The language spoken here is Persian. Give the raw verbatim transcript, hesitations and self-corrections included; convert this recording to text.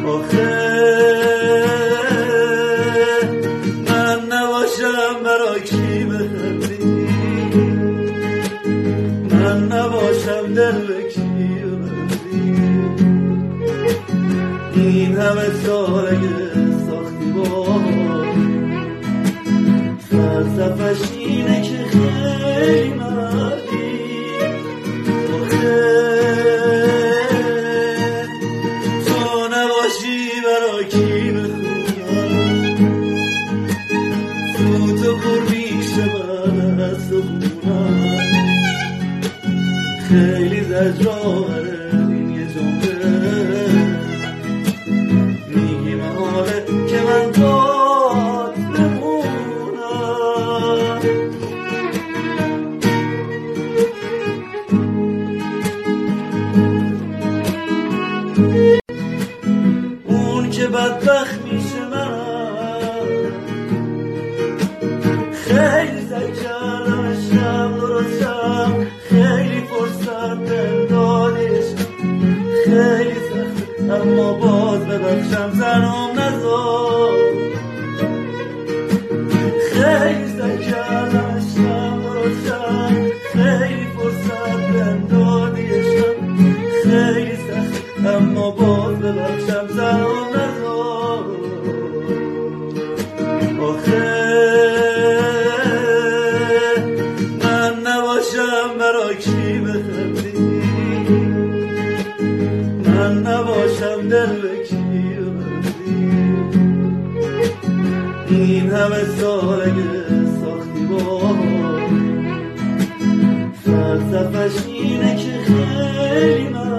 آخه من نباشم برای کی بخندی، من نباشم دل به کی ببندی. این همه سال اگه ساختی با فلسفه‌ش اینه که خیلی مردی. آخه تو نباشی برای کی بخونم، تو تو پر میشه من از تو خونم. خیلی زجرآوره این یه جمله، میگی محاله که من بات بمونم. اون که بدبخت میشه من خیلی سعی کردم شب درستم، خیلی فرصت بهم دادیش، خیلی سخت اما باز ببخشم زنم نذار. خیلی سعی کردم شب درستم، خیلی فرصت بهم دادیش، خیلی سخت اما باز ببخشم زنم نذار. آخه من نباشم برای کی بخندی، من نباشم دل به کی ببندی. این همه سال اگه ساختی با فلسفه‌ش اینه که خیلی من